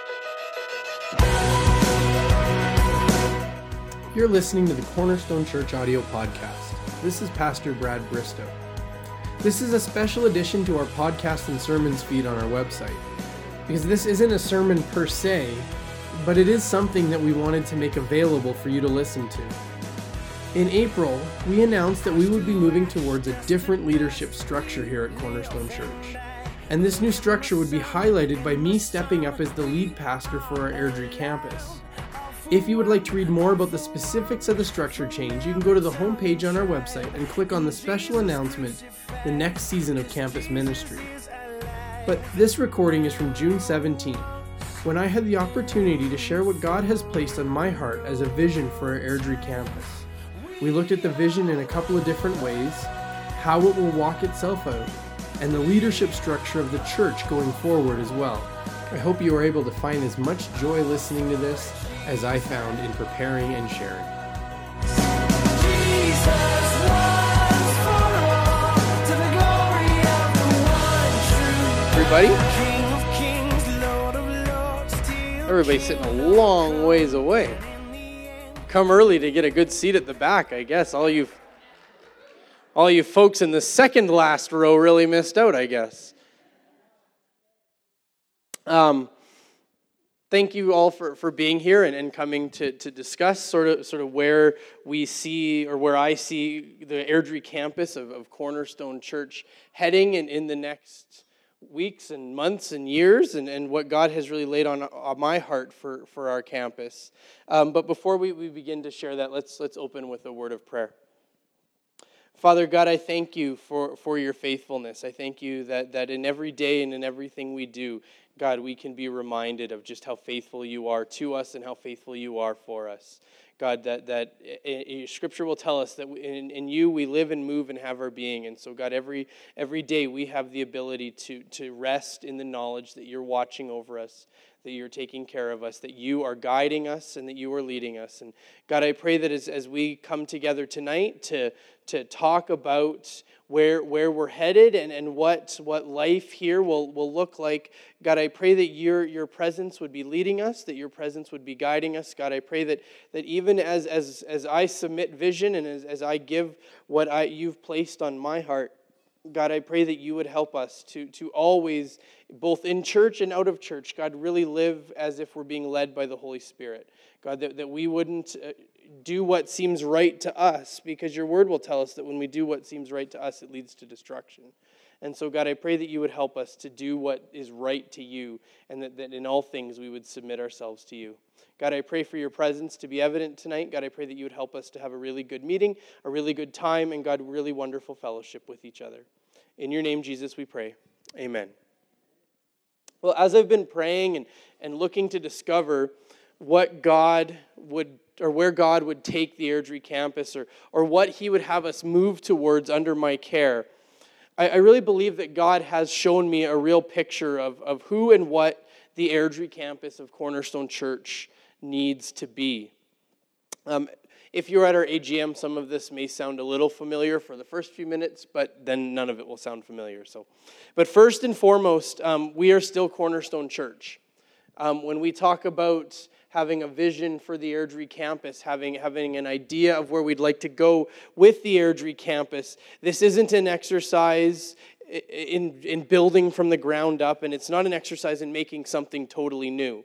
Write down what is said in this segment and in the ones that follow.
You're listening to the Cornerstone Church audio podcast. This is Pastor Brad Bristow. This is a special addition to our podcast and sermons feed on our website, because this isn't a sermon per se, but it is something that we wanted to make available for you to listen to. In April, we announced that we would be moving towards a different leadership structure here at Cornerstone Church. And this new structure would be highlighted by me stepping up as the lead pastor for our Airdrie campus. If you would like to read more about the specifics of the structure change, you can go to the homepage on our website and click on the special announcement, the next season of campus ministry. But this recording is from June 17th, when I had the opportunity to share what God has placed on my heart as a vision for our Airdrie campus. We looked at the vision in a couple of different ways, how it will walk itself out, and the leadership structure of the church going forward as well. I hope you are able to find as much joy listening to this as I found in preparing and sharing. Everybody's sitting a long ways away. Come early to get a good seat at the back, I guess. All you folks in the second last row really missed out, I guess. Thank you all for being here and coming to discuss sort of where we see, or where I see the Airdrie campus of Cornerstone Church heading in the next weeks and months and years, and what God has really laid on my heart for our campus. But before we begin to share that, let's open with a word of prayer. Father God, I thank you for your faithfulness. I thank you that in every day and in everything we do, God, we can be reminded of just how faithful you are to us and how faithful you are for us. God, that Scripture will tell us that in you we live and move and have our being. And so, God, every day we have the ability to rest in the knowledge that you're watching over us, that you're taking care of us, that you are guiding us, and that you are leading us. And God, I pray that as we come together tonight to talk about where we're headed and what life here will look like, God, I pray that your presence would be leading us, that your presence would be guiding us. God, I pray that even as I submit vision and as I give what you've placed on my heart, God, I pray that you would help us to always, both in church and out of church, God, really live as if we're being led by the Holy Spirit. God, that we wouldn't do what seems right to us, because your word will tell us that when we do what seems right to us, it leads to destruction. And so, God, I pray that you would help us to do what is right to you, and that in all things we would submit ourselves to you. God, I pray for your presence to be evident tonight. God, I pray that you would help us to have a really good meeting, a really good time, and God, really wonderful fellowship with each other. In your name, Jesus, we pray. Amen. Well, as I've been praying and looking to discover what God would, or where God would take the Airdrie campus, or what he would have us move towards under my care, I really believe that God has shown me a real picture of who and what the Airdrie campus of Cornerstone Church needs to be. If you're at our AGM, some of this may sound a little familiar for the first few minutes, but then none of it will sound familiar. But first and foremost, we are still Cornerstone Church. When we talk about having a vision for the Airdrie campus, having an idea of where we'd like to go with the Airdrie campus, this isn't an exercise in building from the ground up, and it's not an exercise in making something totally new.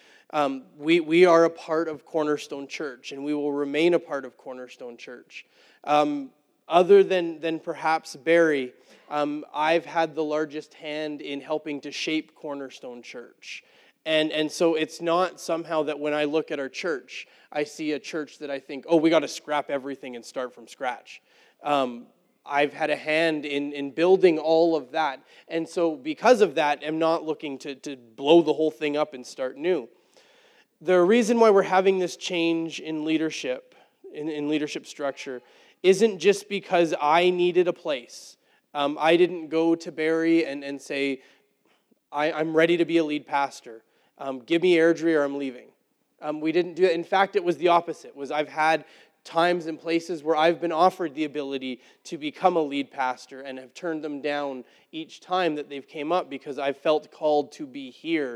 We are a part of Cornerstone Church, and we will remain a part of Cornerstone Church. Other than perhaps Barry, I've had the largest hand in helping to shape Cornerstone Church. And so it's not somehow that when I look at our church, I see a church that I think, oh, we got to scrap everything and start from scratch. I've had a hand in building all of that. And so because of that, I'm not looking to blow the whole thing up and start new. The reason why we're having this change in leadership, in leadership structure, isn't just because I needed a place. I didn't go to Barry and say, I'm ready to be a lead pastor. Give me Airdrie or I'm leaving. We didn't do it. In fact, it was the opposite. I've had times and places where I've been offered the ability to become a lead pastor and have turned them down each time that they've came up because I've felt called to be here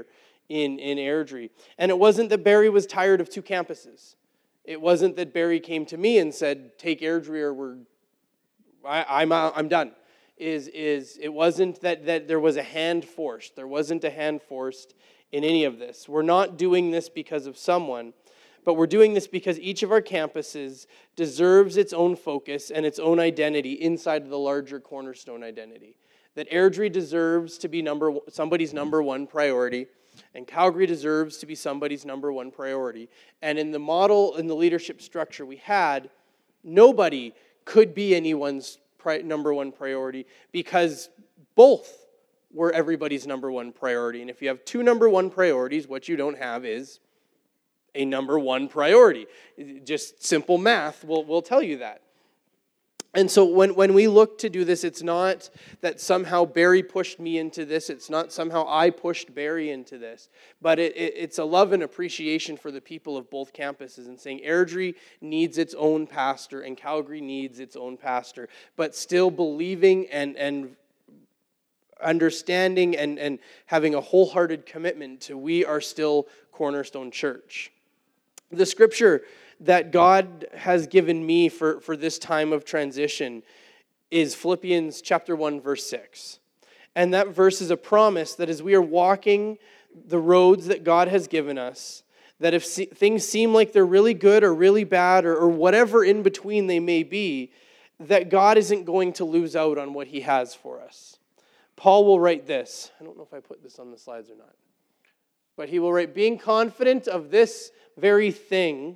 in Airdrie. And it wasn't that Barry was tired of 2 campuses. It wasn't that Barry came to me and said, take Airdrie or I'm done. It wasn't that there was a hand forced. There wasn't a hand forced in any of this. We're not doing this because of someone, but we're doing this because each of our campuses deserves its own focus and its own identity inside of the larger Cornerstone identity. That Airdrie deserves to be somebody's number one priority, and Calgary deserves to be somebody's number one priority. And in the model, in the leadership structure we had, nobody could be anyone's number one priority because both were everybody's number one priority. And if you have 2 number one priorities, what you don't have is a number one priority. Just simple math will tell you that. And so when we look to do this, it's not that somehow Barry pushed me into this. It's not somehow I pushed Barry into this. But it's a love and appreciation for the people of both campuses and saying Airdrie needs its own pastor and Calgary needs its own pastor. But still believing and understanding and having a wholehearted commitment to we are still Cornerstone Church. The scripture that God has given me for this time of transition is Philippians chapter 1, verse 6. And that verse is a promise that as we are walking the roads that God has given us, that if things seem like they're really good or really bad or whatever in between they may be, that God isn't going to lose out on what he has for us. Paul will write this. I don't know if I put this on the slides or not. But he will write, being confident of this very thing,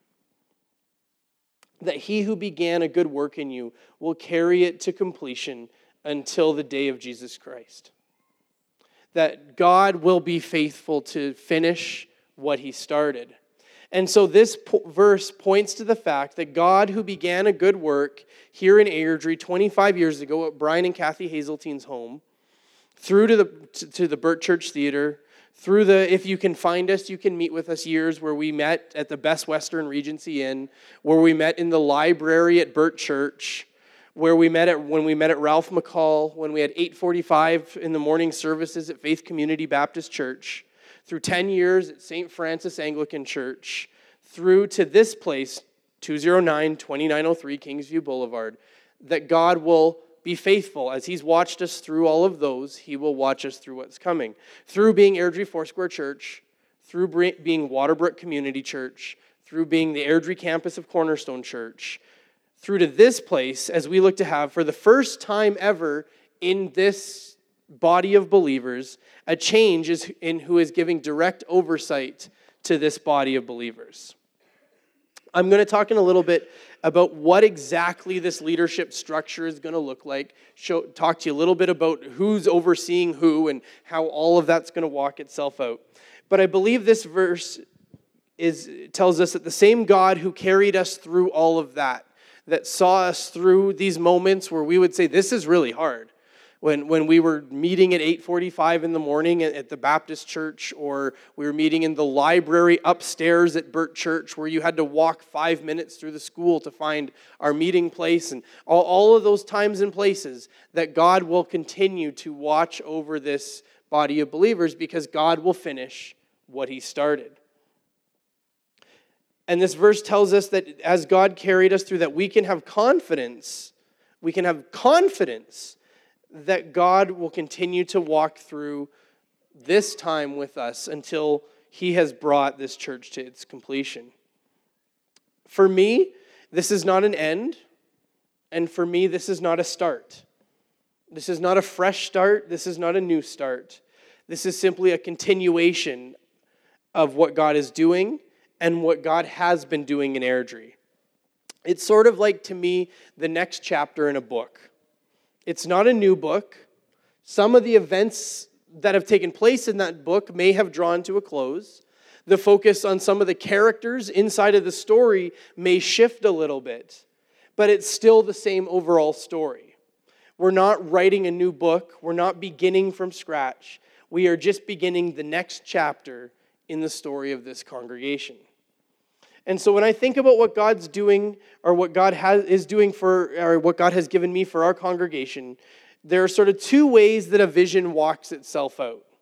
that he who began a good work in you will carry it to completion until the day of Jesus Christ. That God will be faithful to finish what he started. And so this verse points to the fact that God who began a good work here in Airdrie 25 years ago at Brian and Kathy Hazeltine's home, through to the Burt Church Theater, through the If You Can Find Us, You Can Meet With Us years where we met at the Best Western Regency Inn, where we met in the library at Burt Church, where when we met at Ralph McCall, when we had 8:45 in the morning services at Faith Community Baptist Church, through 10 years at St. Francis Anglican Church, through to this place, 209-2903 Kingsview Boulevard, that God will be faithful. As he's watched us through all of those, he will watch us through what's coming. Through being Airdrie Foursquare Church, through being Waterbrook Community Church, through being the Airdrie campus of Cornerstone Church, through to this place, as we look to have, for the first time ever in this body of believers, a change in who is giving direct oversight to this body of believers. I'm going to talk in a little bit about what exactly this leadership structure is going to look like, talk to you a little bit about who's overseeing who and how all of that's going to walk itself out. But I believe this verse tells us that the same God who carried us through all of that saw us through these moments where we would say, this is really hard. When we were meeting at 8:45 in the morning at the Baptist church, or we were meeting in the library upstairs at Burt Church where you had to walk 5 minutes through the school to find our meeting place, and all of those times and places, that God will continue to watch over this body of believers because God will finish what he started. And this verse tells us that as God carried us through that, we can have confidence that God will continue to walk through this time with us until he has brought this church to its completion. For me, this is not an end, and for me, this is not a start. This is not a fresh start. This is not a new start. This is simply a continuation of what God is doing and what God has been doing in Airdrie. It's sort of like, to me, the next chapter in a book. It's not a new book. Some of the events that have taken place in that book may have drawn to a close. The focus on some of the characters inside of the story may shift a little bit, but it's still the same overall story. We're not writing a new book. We're not beginning from scratch. We are just beginning the next chapter in the story of this congregation. And so when I think about what God's doing, or what God is doing or what God has given me for our congregation, there are sort of two ways that a vision walks itself out.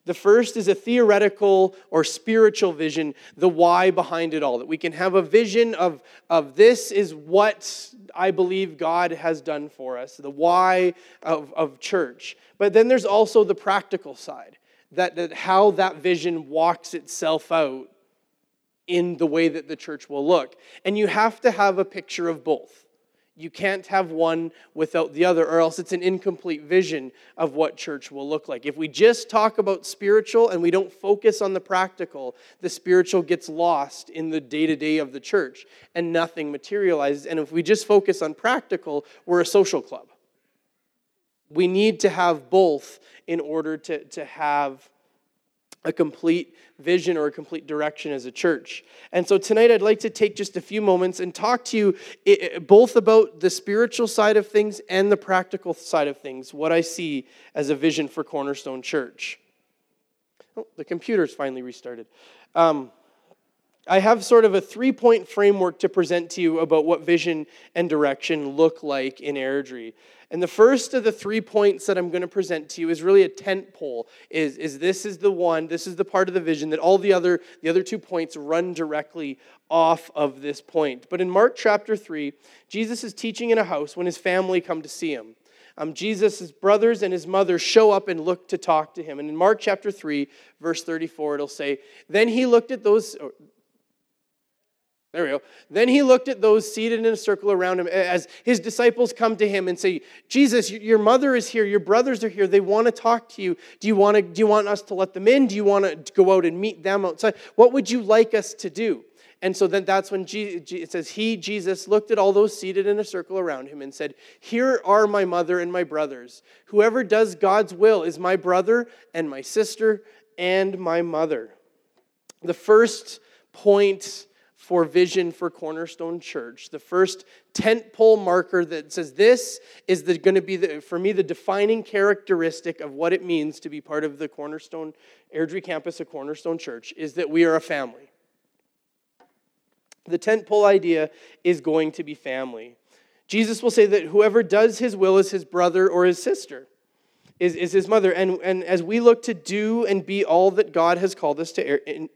The first is a theoretical or spiritual vision, the why behind it all. That we can have a vision of this is what I believe God has done for us, the why of church. But then there's also the practical side, that how that vision walks itself out in the way that the church will look. And you have to have a picture of both. You can't have one without the other, or else it's an incomplete vision of what church will look like. If we just talk about spiritual and we don't focus on the practical, the spiritual gets lost in the day-to-day of the church and nothing materializes. And if we just focus on practical, we're a social club. We need to have both in order to have a complete vision or a complete direction as a church. And so tonight I'd like to take just a few moments and talk to you both about the spiritual side of things and the practical side of things, what I see as a vision for Cornerstone Church. Oh, the computer's finally restarted. I have sort of a 3-point framework to present to you about what vision and direction look like in Airdrie. And the first of the 3 points that I'm going to present to you is really a tent pole. This is the part of the vision that all the other 2 points run directly off of this point. But in Mark chapter 3, Jesus is teaching in a house when his family come to see him. Jesus' brothers and his mother show up and look to talk to him. And in Mark chapter 3, verse 34, it'll say, Then he looked at those seated in a circle around him as his disciples come to him and say, Jesus, your mother is here, your brothers are here, they want to talk to you. Do you want us to let them in? Do you want to go out and meet them outside? What would you like us to do? And so then that's when it says, Jesus, looked at all those seated in a circle around him and said, Here are my mother and my brothers. Whoever does God's will is my brother and my sister and my mother. The first point for vision for Cornerstone Church, the first tentpole marker that says this is going to be, for me, the defining characteristic of what it means to be part of the Cornerstone Airdrie campus of Cornerstone Church, is that we are a family. The tentpole idea is going to be family. Jesus will say that whoever does his will is his brother or his sister, is his mother. And as we look to do and be all that God has called us to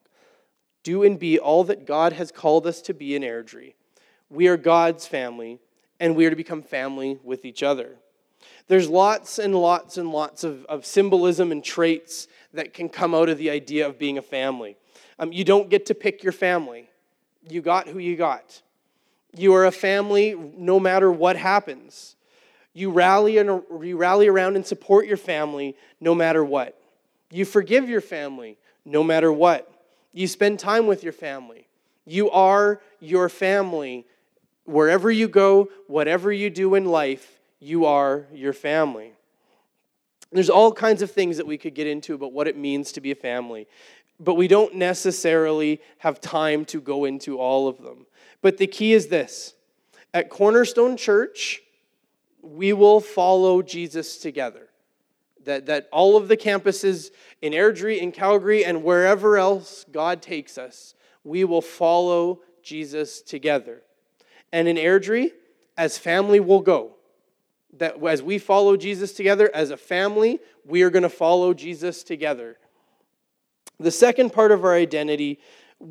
do and be all that God has called us to be in Airdrie, we are God's family, and we are to become family with each other. There's lots and lots and lots of symbolism and traits that can come out of the idea of being a family. You don't get to pick your family. You got who you got. You are a family no matter what happens. You rally around and support your family no matter what. You forgive your family no matter what. You spend time with your family. You are your family. Wherever you go, whatever you do in life, you are your family. There's all kinds of things that we could get into about what it means to be a family, but we don't necessarily have time to go into all of them. But the key is this. At Cornerstone Church, we will follow Jesus together. That all of the campuses in Airdrie, in Calgary, and wherever else God takes us, we will follow Jesus together. And in Airdrie, as family, we'll go. That as we follow Jesus together, as a family, we are going to follow Jesus together. The second part of our identity,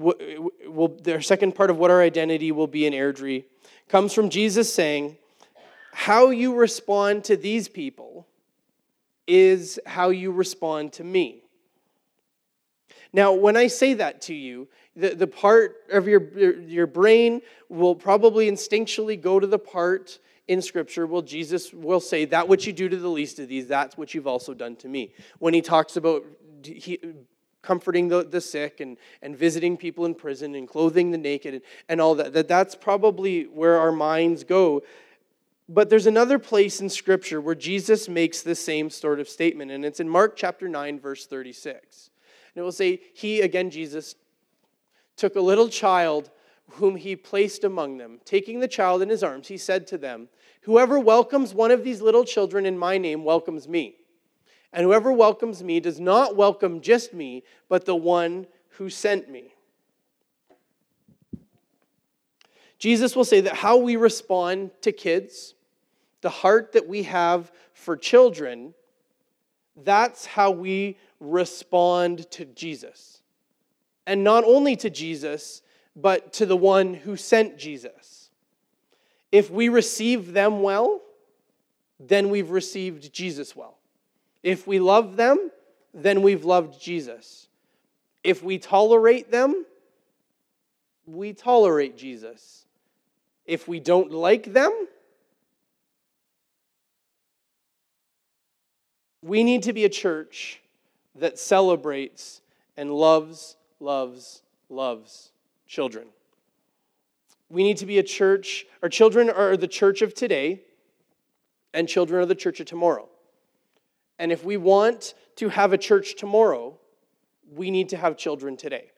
the second part of what our identity will be in Airdrie, comes from Jesus saying, how you respond to these people is how you respond to me. Now, when I say that to you, the part of your brain will probably instinctually go to the part in Scripture where Jesus will say, that which you do to the least of these, that's what you've also done to me. When he talks about comforting the sick and visiting people in prison and clothing the naked and all that's probably where our minds go. But there's another place in Scripture where Jesus makes the same sort of statement, and it's in Mark chapter 9, verse 36. And it will say, Jesus, took a little child whom he placed among them. Taking the child in his arms, he said to them, whoever welcomes one of these little children in my name welcomes me. And whoever welcomes me does not welcome just me, but the one who sent me. Jesus will say that how we respond to kids, the heart that we have for children, That's how we respond to Jesus. And not only to Jesus, but to the one who sent Jesus. If we receive them well, then we've received Jesus well. If we love them, then we've loved Jesus. If we tolerate them, we tolerate Jesus. If we don't like them, we need to be a church that celebrates and loves children. We need to be a church. Our children are the church of today, and children are the church of tomorrow. And if we want to have a church tomorrow, we need to have children today.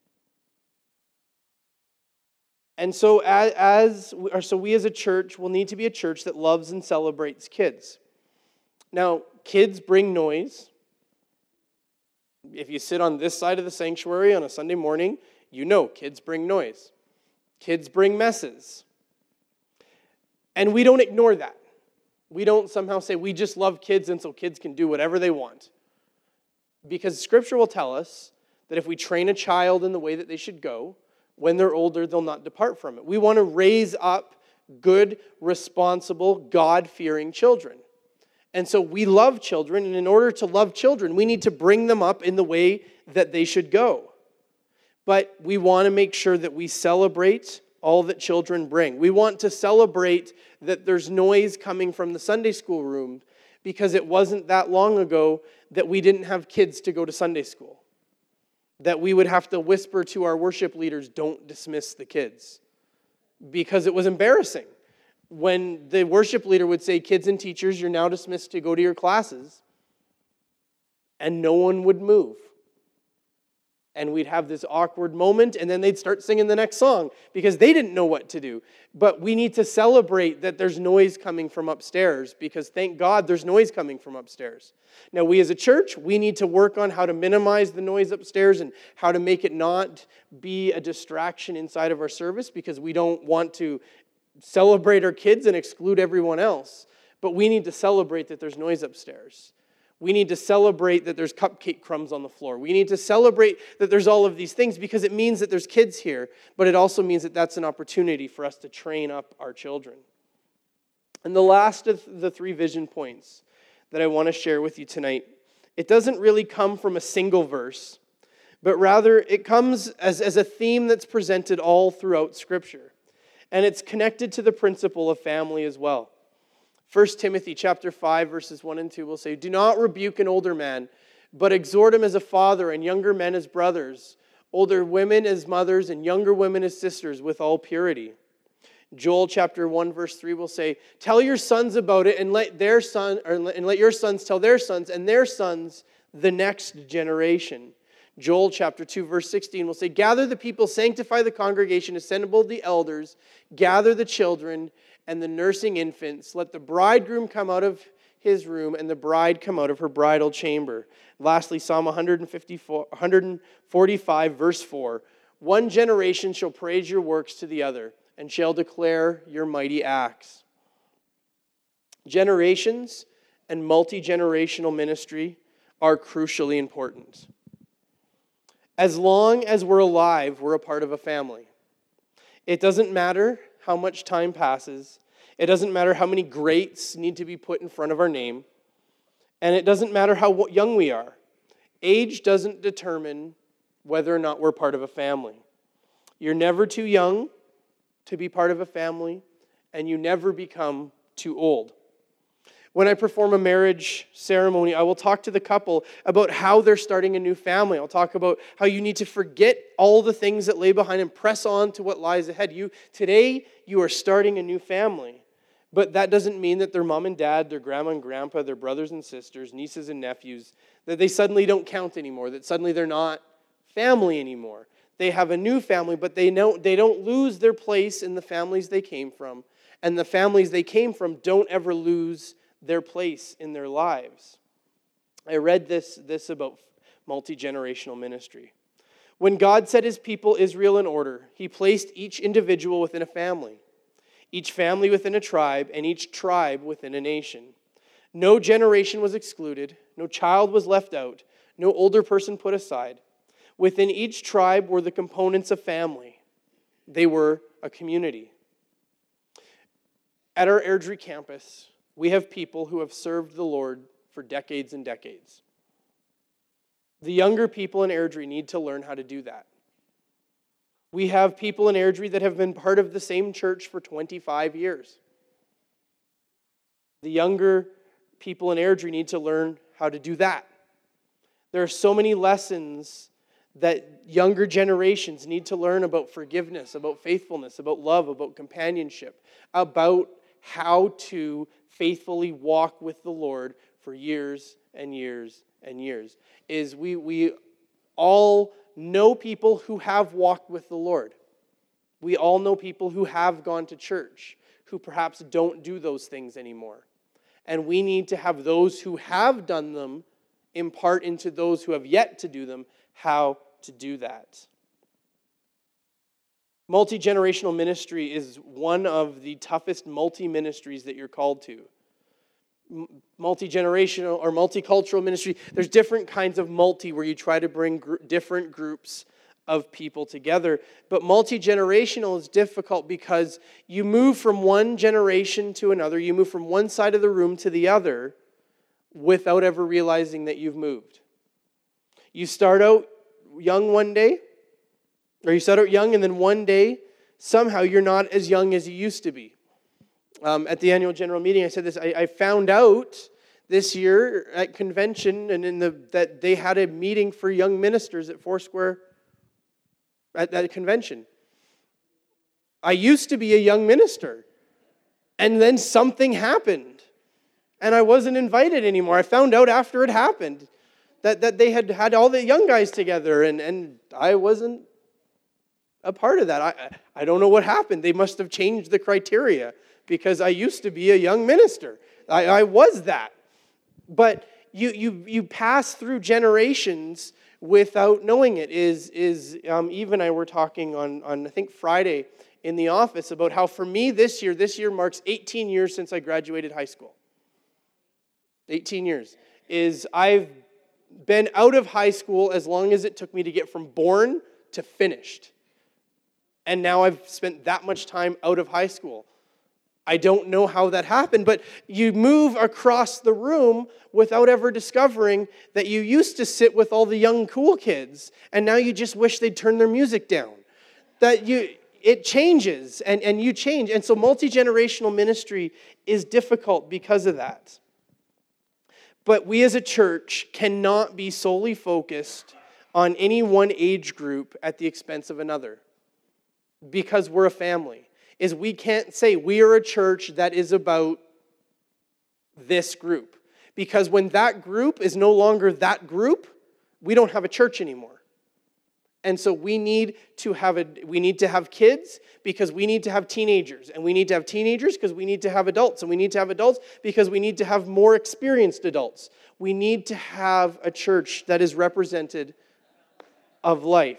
And so we as a church will need to be a church that loves and celebrates kids. Now, kids bring noise. If you sit on this side of the sanctuary on a Sunday morning, you know kids bring noise. Kids bring messes. And we don't ignore that. We don't somehow say we just love kids and so kids can do whatever they want. Because Scripture will tell us that if we train a child in the way that they should go, when they're older, they'll not depart from it. We want to raise up good, responsible, God-fearing children. And so we love children, and in order to love children, we need to bring them up in the way that they should go. But we want to make sure that we celebrate all that children bring. We want to celebrate that there's noise coming from the Sunday school room, because it wasn't that long ago that we didn't have kids to go to Sunday school. That we would have to whisper to our worship leaders, don't dismiss the kids. Because it was embarrassing. When the worship leader would say, kids and teachers, you're now dismissed to go to your classes. And no one would move. And we'd have this awkward moment, and then they'd start singing the next song because they didn't know what to do. But we need to celebrate that there's noise coming from upstairs, because thank God there's noise coming from upstairs. Now, we as a church, we need to work on how to minimize the noise upstairs and how to make it not be a distraction inside of our service, because we don't want to celebrate our kids and exclude everyone else. But we need to celebrate that there's noise upstairs. We need to celebrate that there's cupcake crumbs on the floor. We need to celebrate that there's all of these things, because it means that there's kids here, but it also means that that's an opportunity for us to train up our children. And the last of the 3 vision points that I want to share with you tonight, it doesn't really come from a single verse, but rather it comes as a theme that's presented all throughout Scripture. And it's connected to the principle of family as well. 1 Timothy chapter 5, verses 1 and 2 will say, do not rebuke an older man, but exhort him as a father, and younger men as brothers, older women as mothers, and younger women as sisters, with all purity. Joel chapter 1, verse 3 will say, tell your sons about it, and let your sons tell their sons, and their sons the next generation. Joel chapter 2, verse 16 will say, gather the people, sanctify the congregation, assemble the elders, gather the children and the nursing infants. Let the bridegroom come out of his room and the bride come out of her bridal chamber. Lastly, Psalm 145, verse 4. One generation shall praise your works to the other and shall declare your mighty acts. Generations and multi-generational ministry are crucially important. As long as we're alive, we're a part of a family. It doesn't matter how much time passes. It doesn't matter how many greats need to be put in front of our name. And it doesn't matter how young we are. Age doesn't determine whether or not we're part of a family. You're never too young to be part of a family, and you never become too old. When I perform a marriage ceremony, I will talk to the couple about how they're starting a new family. I'll talk about how you need to forget all the things that lay behind and press on to what lies ahead. Today, you are starting a new family. But that doesn't mean that their mom and dad, their grandma and grandpa, their brothers and sisters, nieces and nephews, that they suddenly don't count anymore, that suddenly they're not family anymore. They have a new family, but they don't lose their place in the families they came from. And the families they came from don't ever lose their place in their lives. I read this about multi-generational ministry. When God set his people Israel in order, he placed each individual within a family, each family within a tribe, and each tribe within a nation. No generation was excluded. No child was left out. No older person put aside. Within each tribe were the components of family. They were a community. At our Airdrie campus, we have people who have served the Lord for decades and decades. The younger people in Airdrie need to learn how to do that. We have people in Airdrie that have been part of the same church for 25 years. The younger people in Airdrie need to learn how to do that. There are so many lessons that younger generations need to learn about forgiveness, about faithfulness, about love, about companionship, about how to faithfully walk with the Lord for years and years and years. We all know people who have walked with the Lord. We all know people who have gone to church, who perhaps don't do those things anymore. And we need to have those who have done them impart into those who have yet to do them how to do that. Multi-generational ministry is one of the toughest multi-ministries that you're called to. Multi-generational or multicultural ministry, there's different kinds of multi where you try to bring different groups of people together. But multi-generational is difficult because you move from one generation to another, you move from one side of the room to the other without ever realizing that you've moved. You start out young one day, or you start out young and then one day, somehow you're not as young as you used to be. At the annual general meeting, I said this, I found out this year at convention and that they had a meeting for young ministers at Foursquare at that convention. I used to be a young minister, and then something happened, and I wasn't invited anymore. I found out after it happened that they had all the young guys together, and I wasn't a part of that. I don't know what happened. They must have changed the criteria, because I used to be a young minister. I was that. But you pass through generations without knowing it. Eve and I were talking on I think Friday in the office about how for me this year marks 18 years since I graduated high school. 18 years. I've been out of high school as long as it took me to get from born to finished. And now I've spent that much time out of high school. I don't know how that happened, but you move across the room without ever discovering that you used to sit with all the young cool kids, and now you just wish they'd turn their music down. It changes, and you change. And so multi-generational ministry is difficult because of that. But we as a church cannot be solely focused on any one age group at the expense of another, because we're a family. We can't say we are a church that is about this group. Because when that group is no longer that group, we don't have a church anymore. And so we need to have kids because we need to have teenagers. And we need to have teenagers because we need to have adults. And we need to have adults because we need to have more experienced adults. We need to have a church that is represented of life.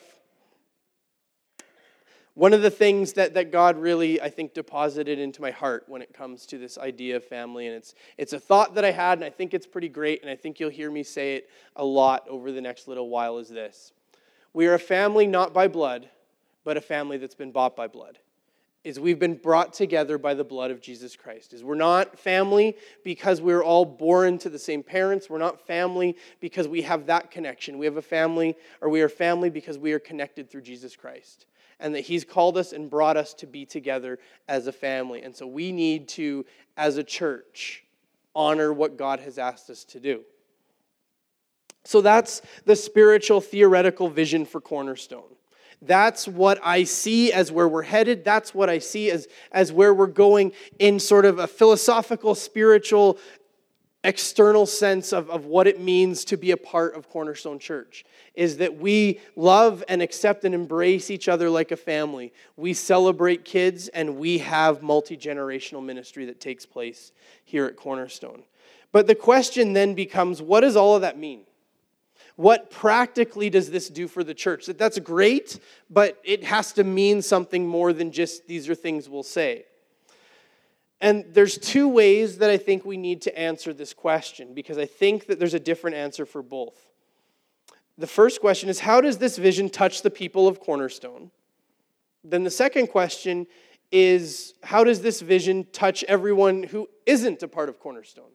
One of the things that God really, I think, deposited into my heart when it comes to this idea of family, and it's a thought that I had, and I think it's pretty great, and I think you'll hear me say it a lot over the next little while, is this. We are a family not by blood, but a family that's been bought by blood. We've been brought together by the blood of Jesus Christ. We're not family because we're all born to the same parents. We're not family because we have that connection. We are family because we are connected through Jesus Christ. And that He's called us and brought us to be together as a family. And so we need to, as a church, honor what God has asked us to do. So that's the spiritual, theoretical vision for Cornerstone. That's what I see as where we're headed. That's what I see as where we're going in sort of a philosophical, spiritual, external sense of what it means to be a part of Cornerstone Church, is that we love and accept and embrace each other like a family. We celebrate kids, and we have multi-generational ministry that takes place here at Cornerstone. But the question then becomes, what does all of that mean? What practically does this do for the church? That's great, but it has to mean something more than just these are things we'll say. And there's two ways that I think we need to answer this question, because I think that there's a different answer for both. The first question is, how does this vision touch the people of Cornerstone? Then the second question is, how does this vision touch everyone who isn't a part of Cornerstone?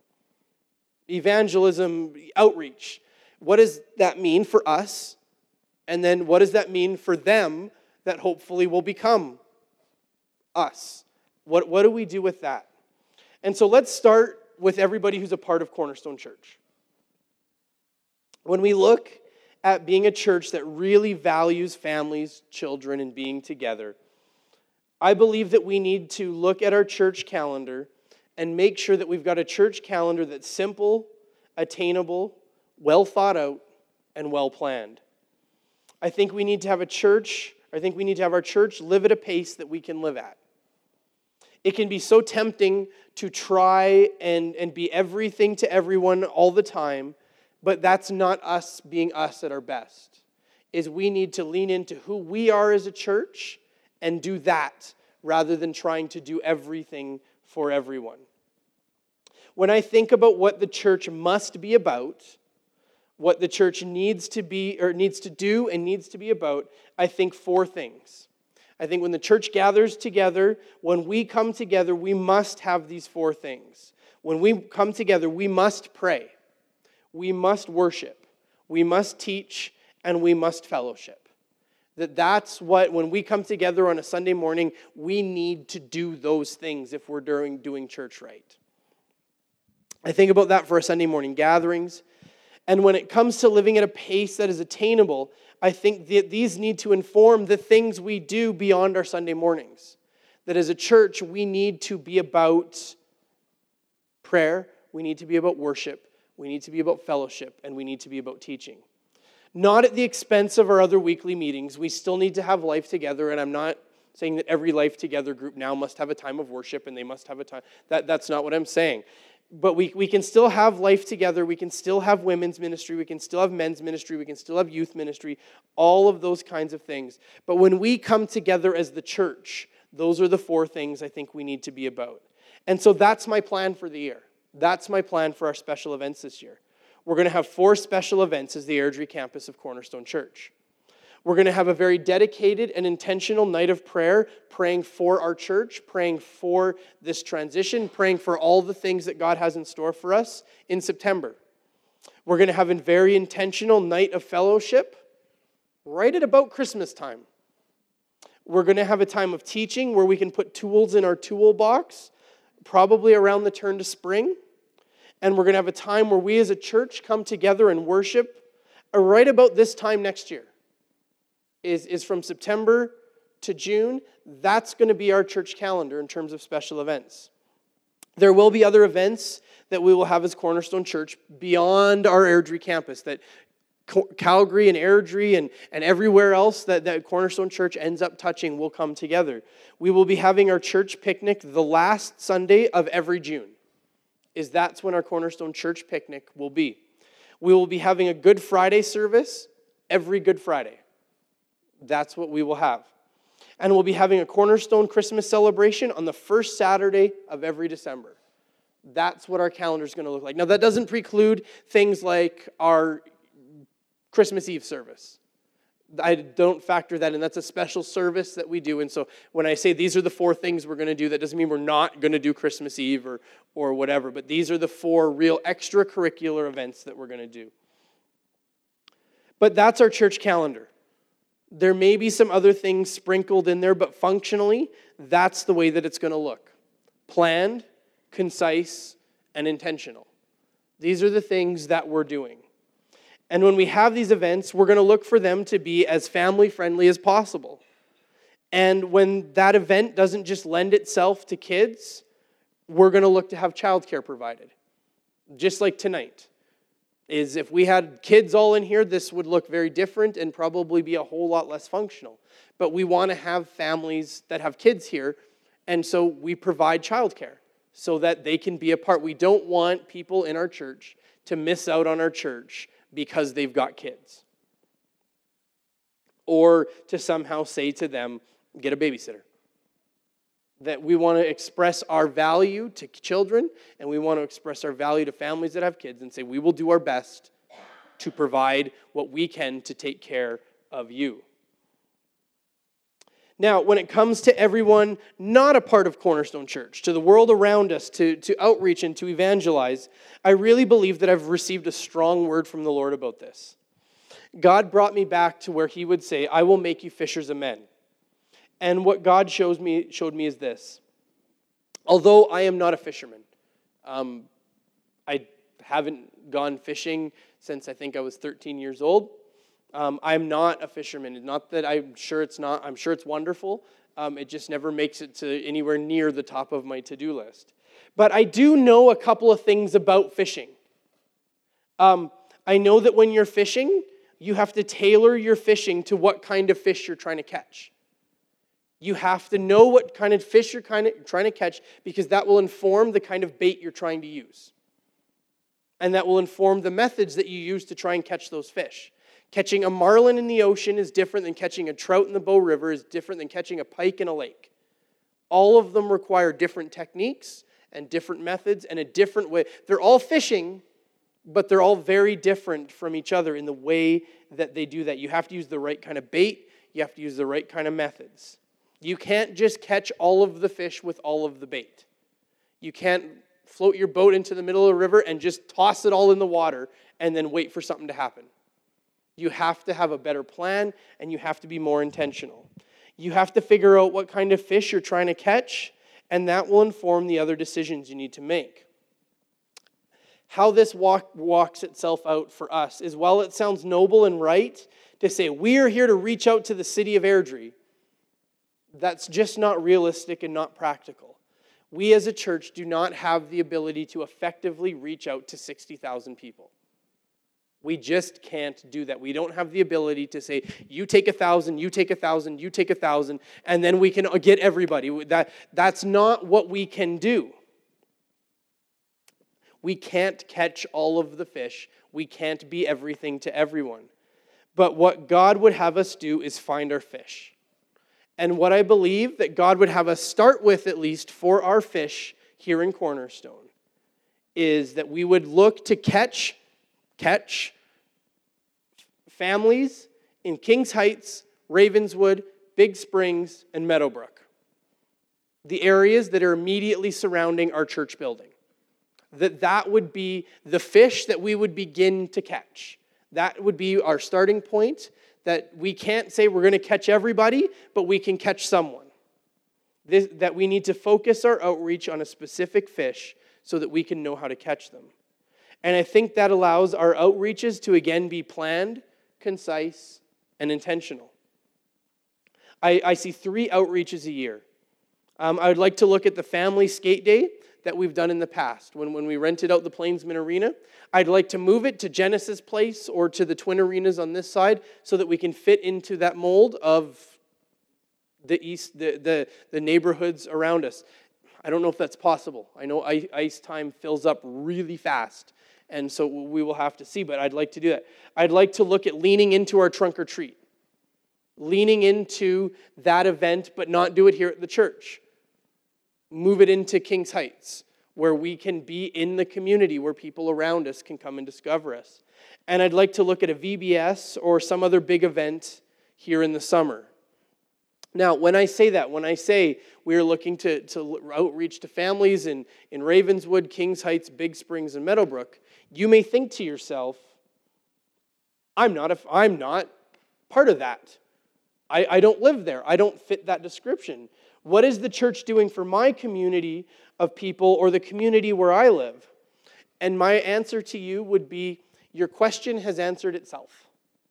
Evangelism, outreach. What does that mean for us? And then what does that mean for them that hopefully will become us? What do we do with that? And so let's start with everybody who's a part of Cornerstone Church. When we look at being a church that really values families, children, and being together, I believe that we need to look at our church calendar and make sure that we've got a church calendar that's simple, attainable, well thought out, and well planned. I think we need to have our church live at a pace that we can live at. It can be so tempting to try and be everything to everyone all the time, but that's not us being us at our best. We need to lean into who we are as a church and do that rather than trying to do everything for everyone. When I think about what the church must be about, what the church needs to be or needs to do and needs to be about, I think four things. I think when the church gathers together, when we come together, we must have these four things. When we come together, we must pray. We must worship. We must teach, and we must fellowship. That's what, when we come together on a Sunday morning, we need to do those things if we're doing church right. I think about that for our Sunday morning gatherings. And when it comes to living at a pace that is attainable, I think that these need to inform the things we do beyond our Sunday mornings. That as a church, we need to be about prayer, we need to be about worship, we need to be about fellowship, and we need to be about teaching. Not at the expense of our other weekly meetings. We still need to have life together, and I'm not saying that every life together group now must have a time of worship and they must have a time. That's not what I'm saying. But we can still have life together. We can still have women's ministry. We can still have men's ministry. We can still have youth ministry. All of those kinds of things. But when we come together as the church, those are the four things I think we need to be about. And so that's my plan for the year. That's my plan for our special events this year. We're going to have 4 special events as the Airdrie campus of Cornerstone Church. We're going to have a very dedicated and intentional night of prayer, praying for our church, praying for this transition, praying for all the things that God has in store for us in September. We're going to have a very intentional night of fellowship right at about Christmas time. We're going to have a time of teaching where we can put tools in our toolbox, probably around the turn to spring. And we're going to have a time where we as a church come together and worship right about this time next year. Is from September to June. That's going to be our church calendar in terms of special events. There will be other events that we will have as Cornerstone Church beyond our Airdrie campus, that Calgary and Airdrie and everywhere else that Cornerstone Church ends up touching will come together. We will be having our church picnic the last Sunday of every June. That's when our Cornerstone Church picnic will be. We will be having a Good Friday service every Good Friday. That's what we will have. And we'll be having a Cornerstone Christmas celebration on the first Saturday of every December. That's what our calendar is going to look like. Now, that doesn't preclude things like our Christmas Eve service. I don't factor that in. That's a special service that we do. And so when I say these are the 4 things we're going to do, that doesn't mean we're not going to do Christmas Eve or whatever. But these are the 4 real extracurricular events that we're going to do. But that's our church calendar. There may be some other things sprinkled in there, but functionally, that's the way that it's going to look. Planned, concise, and intentional. These are the things that we're doing. And when we have these events, we're going to look for them to be as family-friendly as possible. And when that event doesn't just lend itself to kids, we're going to look to have childcare provided. Just like tonight. If we had kids all in here, this would look very different and probably be a whole lot less functional. But we want to have families that have kids here, and so we provide childcare so that they can be a part. We don't want people in our church to miss out on our church because they've got kids. Or to somehow say to them, get a babysitter. That we want to express our value to children, and we want to express our value to families that have kids and say, we will do our best to provide what we can to take care of you. Now, when it comes to everyone not a part of Cornerstone Church, to the world around us, to outreach and to evangelize, I really believe that I've received a strong word from the Lord about this. God brought me back to where he would say, I will make you fishers of men. And what God showed me is this. Although I am not a fisherman, I haven't gone fishing since I think I was 13 years old. I'm not a fisherman. Not that I'm sure it's not. I'm sure it's wonderful. It just never makes it to anywhere near the top of my to-do list. But I do know a couple of things about fishing. I know that when you're fishing, you have to tailor your fishing to what kind of fish you're trying to catch. You have to know what kind of fish you're trying to catch because that will inform the kind of bait you're trying to use. And that will inform the methods that you use to try and catch those fish. Catching a marlin in the ocean is different than catching a trout in the Bow River, is different than catching a pike in a lake. All of them require different techniques and different methods and a different way. They're all fishing, but they're all very different from each other in the way that they do that. You have to use the right kind of bait. You have to use the right kind of methods. You can't just catch all of the fish with all of the bait. You can't float your boat into the middle of the river and just toss it all in the water and then wait for something to happen. You have to have a better plan, and you have to be more intentional. You have to figure out what kind of fish you're trying to catch, and that will inform the other decisions you need to make. How this walks itself out for us is, while it sounds noble and right to say, we are here to reach out to the city of Airdrie, that's just not realistic and not practical. We as a church do not have the ability to effectively reach out to 60,000 people. We just can't do that. We don't have the ability to say, you take 1,000, you take 1,000, you take 1,000, and then we can get everybody. That's not what we can do. We can't catch all of the fish. We can't be everything to everyone. But what God would have us do is find our fish. And what I believe that God would have us start with, at least for our fish here in Cornerstone, is that we would look to catch families in Kings Heights, Ravenswood, Big Springs, and Meadowbrook. The areas that are immediately surrounding our church building. That would be the fish that we would begin to catch. That would be our starting point, that we can't say we're going to catch everybody, but we can catch someone. That we need to focus our outreach on a specific fish so that we can know how to catch them. And I think that allows our outreaches to again be planned, concise, and intentional. I see 3 outreaches a year. I would like to look at the family skate day that we've done in the past. When we rented out the Plainsman Arena, I'd like to move it to Genesis Place or to the Twin Arenas on this side so that we can fit into that mold of the neighborhoods around us. I don't know if that's possible. I know ice time fills up really fast, and so we will have to see, but I'd like to do that. I'd like to look at leaning into our trunk or treat. Leaning into that event, but not do it here at the church. Move it into Kings Heights, where we can be in the community, where people around us can come and discover us. And I'd like to look at a VBS or some other big event here in the summer. Now, when I say we're looking to outreach to families in Ravenswood, Kings Heights, Big Springs, and Meadowbrook, you may think to yourself, I'm not part of that. I don't live there. I don't fit that description. What is the church doing for my community of people or the community where I live? And my answer to you would be, your question has answered itself.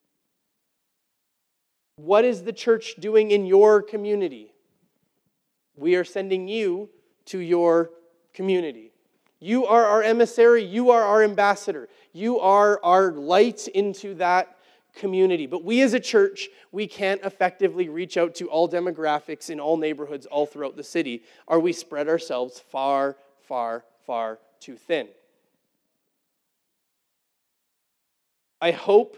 What is the church doing in your community? We are sending you to your community. You are our emissary. You are our ambassador. You are our light into that community. But we as a church, we can't effectively reach out to all demographics in all neighborhoods all throughout the city, or we spread ourselves far, far, far too thin. I hope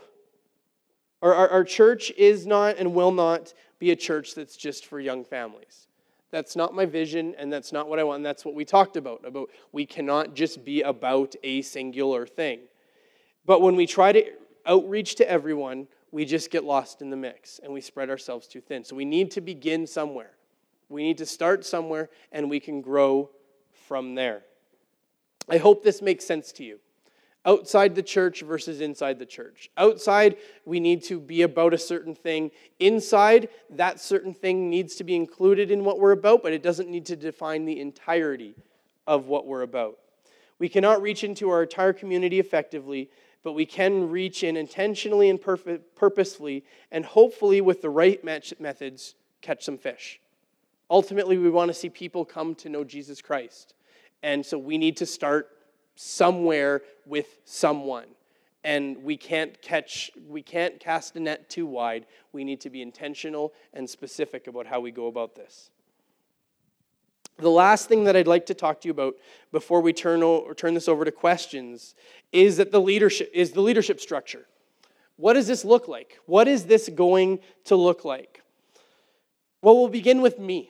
our church is not and will not be a church that's just for young families. That's not my vision, and that's not what I want. And that's what we talked about we cannot just be about a singular thing. But when we try to outreach to everyone, we just get lost in the mix, and we spread ourselves too thin. So we need to begin somewhere. We need to start somewhere, and we can grow from there. I hope this makes sense to you. Outside the church versus inside the church. Outside, we need to be about a certain thing. Inside, that certain thing needs to be included in what we're about, but it doesn't need to define the entirety of what we're about. We cannot reach into our entire community effectively, but we can reach in intentionally and purposefully, and hopefully with the right methods, catch some fish. Ultimately, we want to see people come to know Jesus Christ. And so we need to start somewhere with someone. And we can't cast a net too wide. We need to be intentional and specific about how we go about this. The last thing that I'd like to talk to you about before we turn this over to questions is the leadership structure. What does this look like? What is this going to look like? Well, we'll begin with me.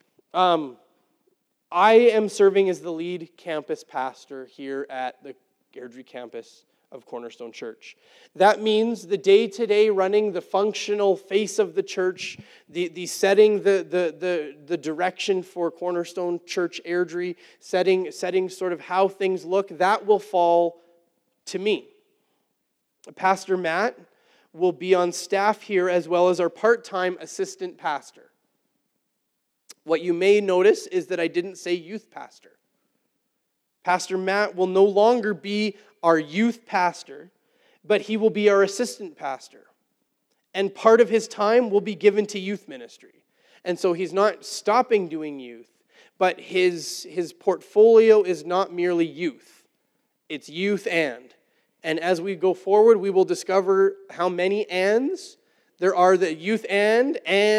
I am serving as the lead campus pastor here at the Airdrie campus of Cornerstone Church. That means the day-to-day running, the functional face of the church, the setting the direction for Cornerstone Church Airdrie, setting sort of how things look, that will fall to me. Pastor Matt will be on staff here as well as our part-time assistant pastor. What you may notice is that I didn't say youth pastor. Pastor Matt will no longer be our youth pastor, but he will be our assistant pastor. And part of his time will be given to youth ministry. And so he's not stopping doing youth, but his portfolio is not merely youth. It's youth and. And as we go forward, we will discover how many ands there are, the youth and.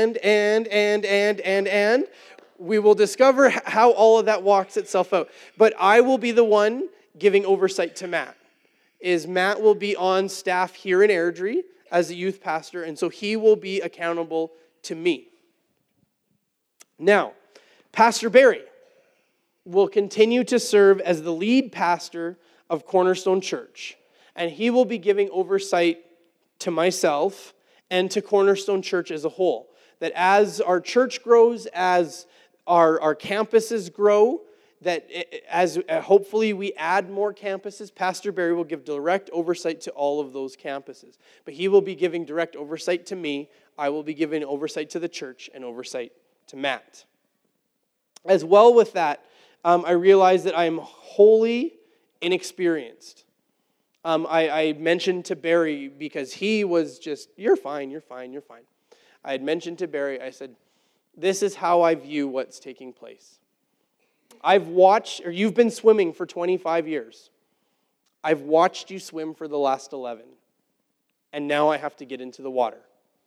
We will discover how all of that walks itself out. But I will be the one giving oversight to Matt. Matt will be on staff here in Airdrie as a youth pastor, and so he will be accountable to me. Now, Pastor Barry will continue to serve as the lead pastor of Cornerstone Church, and he will be giving oversight to myself and to Cornerstone Church as a whole. That as our church grows, as our campuses grow, that as hopefully we add more campuses, Pastor Barry will give direct oversight to all of those campuses. But he will be giving direct oversight to me. I will be giving oversight to the church and oversight to Matt. As well with that, I realize that I am wholly inexperienced. I mentioned to Barry because he was just, you're fine. I had mentioned to Barry, I said, this is how I view what's taking place. You've been swimming for 25 years. I've watched you swim for the last 11. And now I have to get into the water.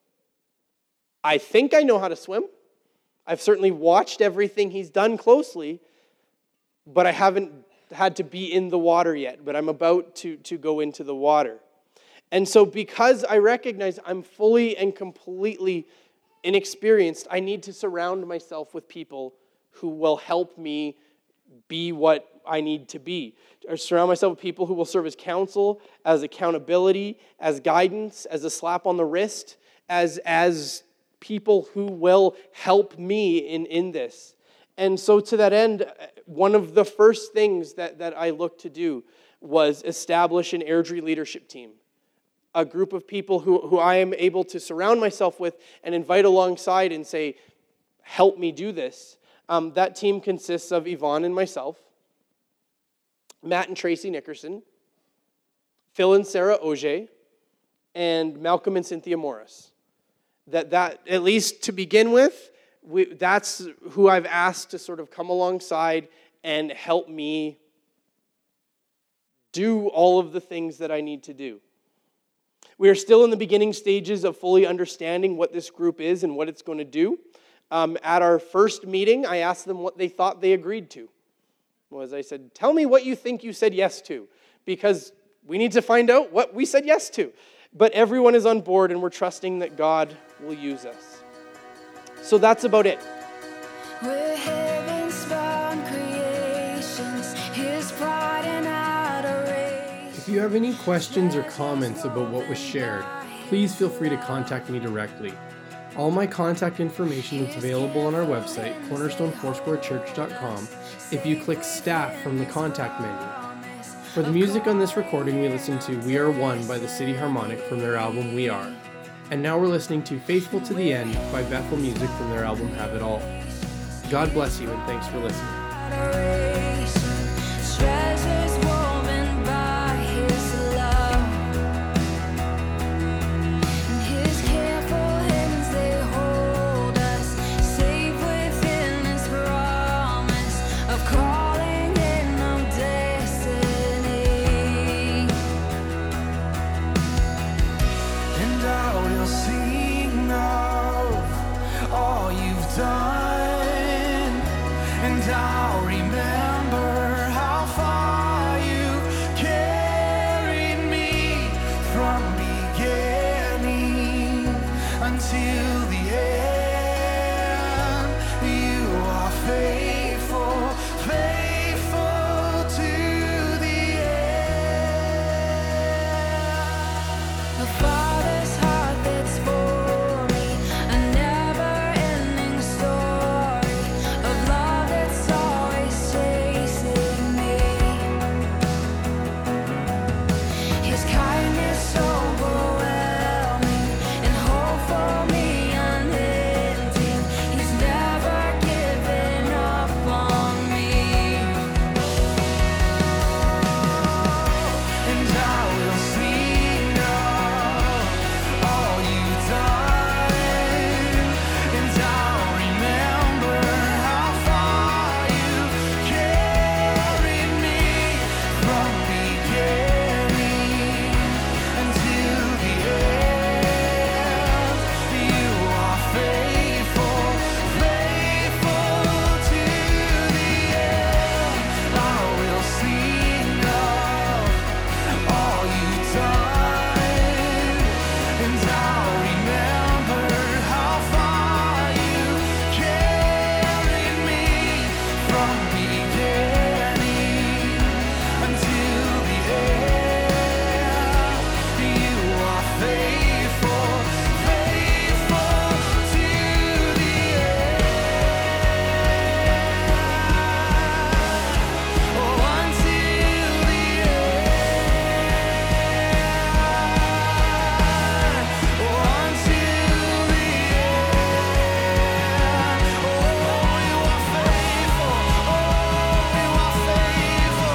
I think I know how to swim. I've certainly watched everything he's done closely, but I haven't had to be in the water yet. But I'm about to go into the water. And so because I recognize I'm fully and completely inexperienced, I need to surround myself with people who will help me be what I need to be. Or surround myself with people who will serve as counsel, as accountability, as guidance, as a slap on the wrist, as people who will help me in this. And so to that end, one of the first things that I looked to do was establish an Airdrie leadership team. A group of people who I am able to surround myself with and invite alongside and say, help me do this. That team consists of Yvonne and myself, Matt and Tracy Nickerson, Phil and Sarah Auger, and Malcolm and Cynthia Morris. That at least to begin with, that's who I've asked to sort of come alongside and help me do all of the things that I need to do. We are still in the beginning stages of fully understanding what this group is and what it's going to do. At our first meeting, I asked them what they thought they agreed to. I said, tell me what you think you said yes to, because we need to find out what we said yes to. But everyone is on board, and we're trusting that God will use us. So that's about it. We're heaven's bound creations, His pride and adoration. If you have any questions or comments about what was shared, please feel free to contact me directly. All my contact information is available on our website, cornerstonefoursquarechurch.com, if you click Staff from the contact menu. For the music on this recording, we listened to We Are One by the City Harmonic from their album We Are. And now we're listening to Faithful to the End by Bethel Music from their album Have It All. God bless you and thanks for listening. Treasures woven by His love, and His careful hands they hold us, safe within His promise of calling in of destiny. And I will sing of all you've done. And I'll remember how far you carried me from beginning until the end. You are faithful, faithful to the end. The Father's heart that's for me, a never-ending story of love that's always chasing me. His kindness overwhelming and hope for me unending. He's never given up on me. And I will sing of all you've done. And I'll remember how far you carried me from beginning until the end. You are faithful, faithful to the end. I will sing of all you've done, and I'll remember how far you carried me from beginning until the end. You are faithful, faithful to the end. Oh, until the end. Oh, until the end. Oh, you are faithful. Oh, you are faithful.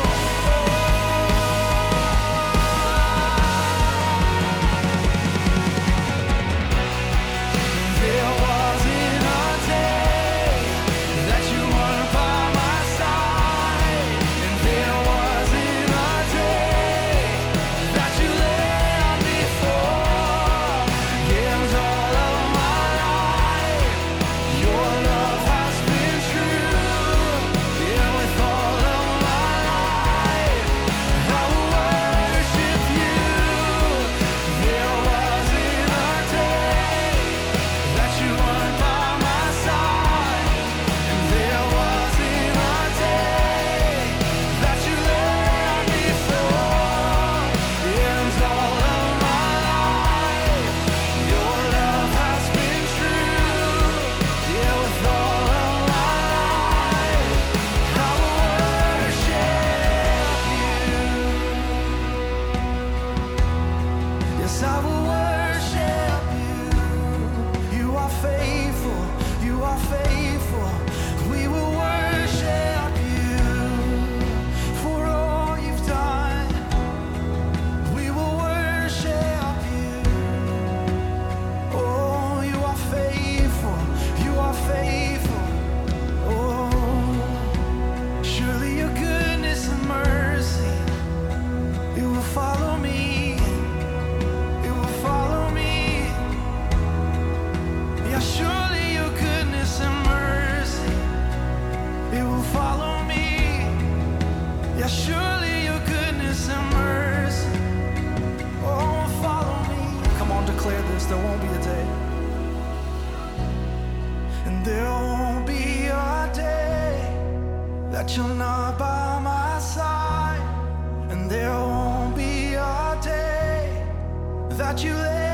There wasn't a day that you weren't by my side, and there wasn't a day that you let me fall. And all of my life, your love has been true. Yeah, with all of my life, I will worship you. There wasn't a day that you weren't by my side, and there wasn't a day that you let me fall. And all of my life, your love has been true. Yeah, with all of my life, I will worship you. Yes, I will worship you. You are faithful, you are faithful. We will worship you for all you've done. We will worship you. Oh, you are faithful, you are faithful. Oh, surely your goodness and mercy, it will follow me. It will follow me. Yeah, surely your goodness and mercy, it will follow me. Yeah, surely your goodness and mercy, oh, will follow me. Come on, declare this. There won't be a day, and there won't be a that you're not by my side, and there won't be a day that you let